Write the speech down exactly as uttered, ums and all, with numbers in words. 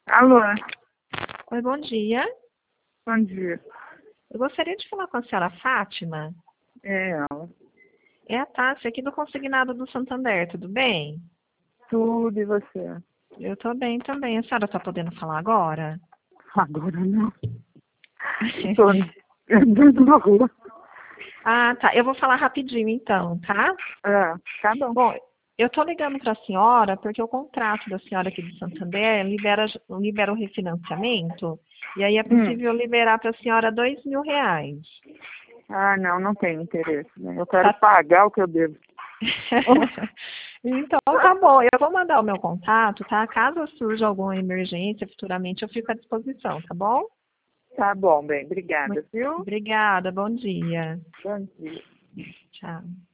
Alô, Oi, bom dia. bom dia. Eu gostaria de falar com a senhora Fátima. É ela. É a Tássia aqui do Consignado do Santander, tudo bem? Tudo e você? Eu tô bem também. A senhora tá podendo falar agora? Agora não. Tô andando na rua. Ah, tá. Eu vou falar rapidinho então, tá? É, tá bom. Bom, eu tô ligando para a senhora porque o contrato da senhora aqui do Santander libera, libera o refinanciamento e aí é Hum. possível liberar para a senhora dois mil reais. Ah, não, não tenho interesse, né? Eu quero Tá. pagar o que eu devo. Então, tá bom. Eu vou mandar o meu contato, tá? Caso surja alguma emergência futuramente, eu fico à disposição, tá bom? Tá bom, bem, Muito obrigada, viu? obrigada. Bom dia. Bom dia. Tchau.